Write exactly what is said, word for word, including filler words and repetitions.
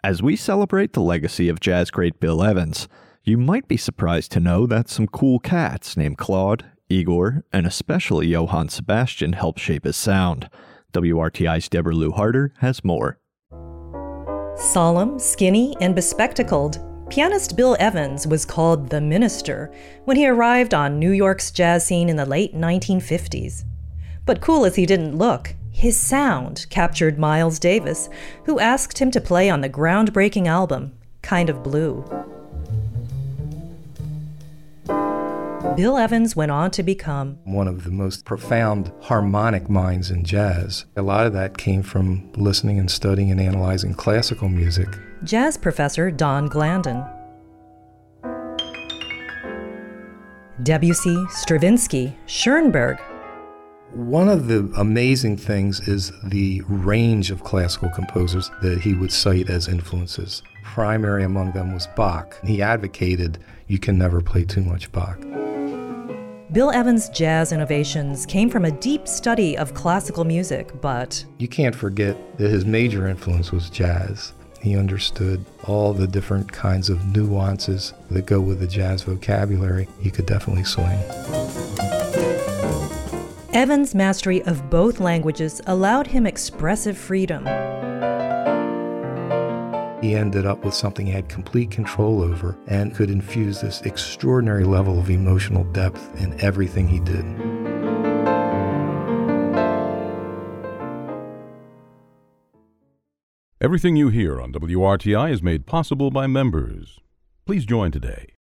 As we celebrate the legacy of jazz great Bill Evans, you might be surprised to know that some cool cats named Claude, Igor, and especially Johann Sebastian helped shape his sound. W R T I's Deborah Lou Harder has more. Solemn, skinny, and bespectacled, pianist Bill Evans was called the Minister when he arrived on New York's jazz scene in the late nineteen fifties. But cool as he didn't look, his sound captured Miles Davis, who asked him to play on the groundbreaking album, Kind of Blue. Bill Evans went on to become one of the most profound harmonic minds in jazz. A lot of that came from listening and studying and analyzing classical music. jazz professor Don Glandon. Debussy, Stravinsky, Schoenberg. One of the amazing things is the range of classical composers that he would cite as influences. Primary among them was Bach. He advocated you can never play too much Bach. Bill Evans' jazz innovations came from a deep study of classical music, but you can't forget that his major influence was jazz. He understood all the different kinds of nuances that go with the jazz vocabulary. He could definitely swing. Evans' mastery of both languages allowed him expressive freedom. He ended up with something he had complete control over and could infuse this extraordinary level of emotional depth in everything he did. Everything you hear on W R T I is made possible by members. Please join today